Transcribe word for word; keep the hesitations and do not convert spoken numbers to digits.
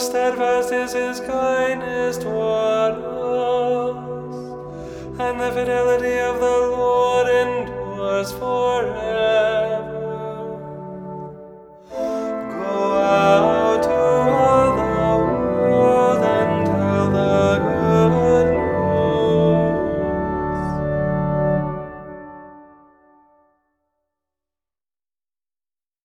steadfast is his kindness toward us, and the fidelity of the Lord endures forever.